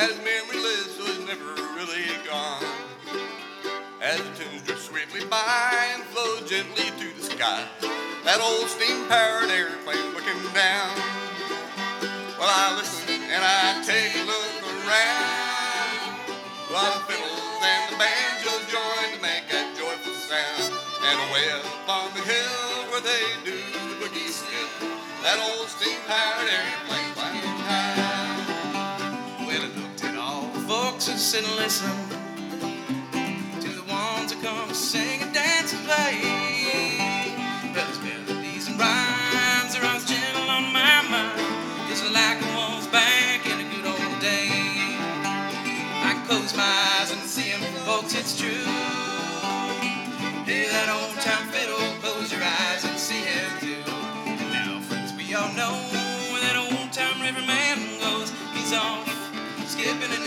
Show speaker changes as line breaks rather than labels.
as memoryless was never really gone. As the tunes drift swiftly by and flow gently through the sky, that old steam-powered airplane looking down. Well, I listen and I take a look around, while the fiddles and the banjos join to make that joyful sound. And away up on the hill where they do the boogie still, that old steam-powered airplane flying high.
Well, I looked at all the folks who sit and listen to the ones who come to sing and dance and play. Well, there's melodies and rhymes are always gentle on my mind, just like I was back in a good old day. I close my eyes and see them, folks, it's true. Hear that old time fiddle, close your eyes and see him too. And now, friends, we all know where that old time riverman goes. He's off, skipping and